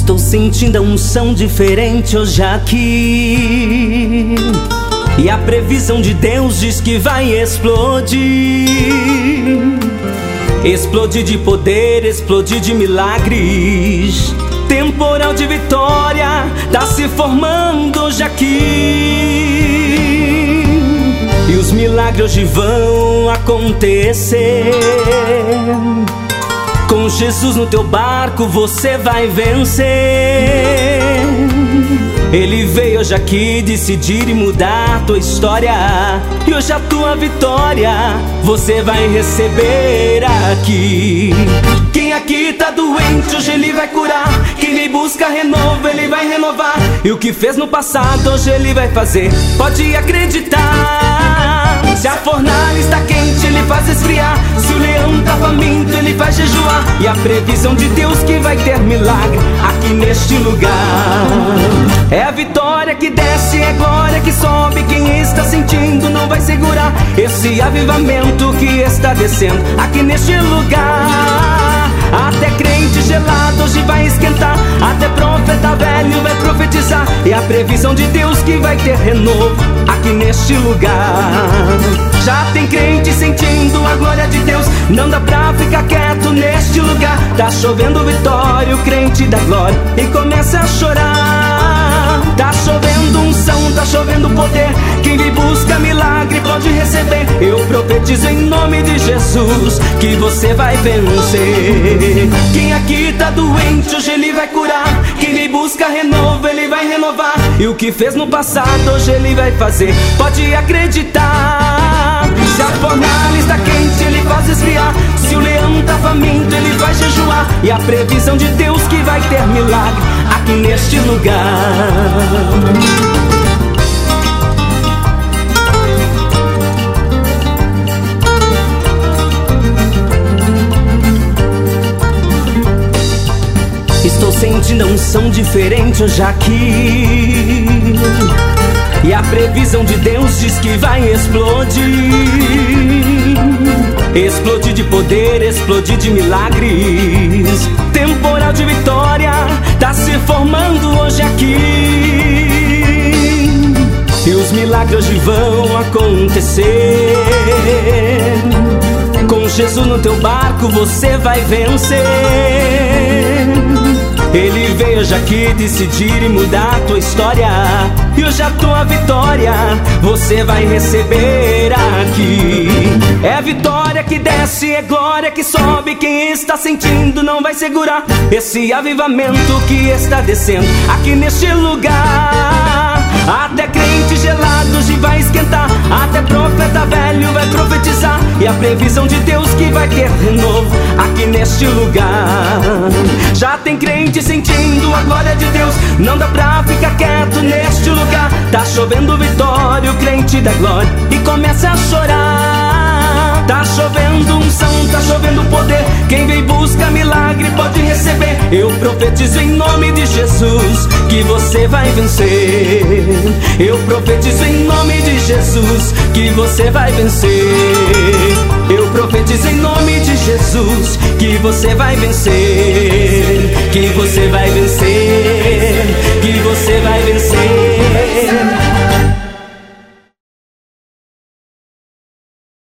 Estou sentindo a unção diferente hoje aqui, e a previsão de Deus diz que vai explodir. Explodir de poder, explodir de milagres. Temporal de vitória tá se formando hoje aqui, e os milagres hoje vão acontecer. Com Jesus no teu barco você vai vencer. Ele veio hoje aqui decidir e mudar tua história, e hoje a tua vitória você vai receber aqui. Quem aqui tá doente, hoje ele vai curar. Quem me busca renovo, ele vai renovar. E o que fez no passado, hoje ele vai fazer. Pode acreditar. Se a fornalha está quente, ele faz esfriar. Se o leão tá faminto, ele faz jejuar. E a previsão de Deus que vai ter milagre aqui neste lugar. É a vitória que desce, é glória que sobe. Quem está sentindo não vai segurar esse avivamento que está descendo aqui neste lugar. Até crente gelado hoje vai esquentar. Até profeta velho vai profetizar. É a previsão de Deus que vai ter renovo aqui neste lugar. Já tem crente sentindo a glória de Deus. Não dá pra ficar quieto neste lugar. Tá chovendo vitória, o crente da glória, e começa a chorar. Tá chovendo unção, tá chovendo poder. Quem me busca milagre pode receber. Eu profetizo em nome de Jesus que você vai vencer. Quem aqui tá doente, hoje ele vai curar. Quem me busca renovo, ele vai renovar. E o que fez no passado, hoje ele vai fazer. Pode acreditar. Se a fornalha está quente, ele faz esfriar. Se o leão tá faminto, ele vai jejuar. E a previsão de Deus que vai ter milagre aqui neste lugar. Estou sentindo a unção diferente hoje aqui, e a previsão de Deus diz que vai explodir. Explodir de poder, explodir de milagres. Temporal de vitória tá se formando hoje aqui, e os milagres hoje vão acontecer. Com Jesus no teu barco você vai vencer. Ele veio hoje aqui decidir e mudar a tua história, e hoje a tua vitória você vai receber aqui. É a vitória que desce, é glória que sobe. Quem está sentindo não vai segurar esse avivamento que está descendo aqui neste lugar. Até crente gelado hoje vai esquentar. Até profeta velho vai profetizar. E a previsão de Deus que vai ter renovo aqui neste lugar. Já tem crente sentindo a glória de Deus. Não dá pra ficar quieto neste lugar. Tá chovendo vitória, o crente da glória, e começa a chorar. Tá chovendo unção, tá chovendo poder. Quem vem busca milagre pode receber. Eu profetizo em nome de Jesus que você vai vencer. Eu profetizo em nome de Jesus que você vai vencer. Eu profetizo em nome de Jesus que você vai vencer.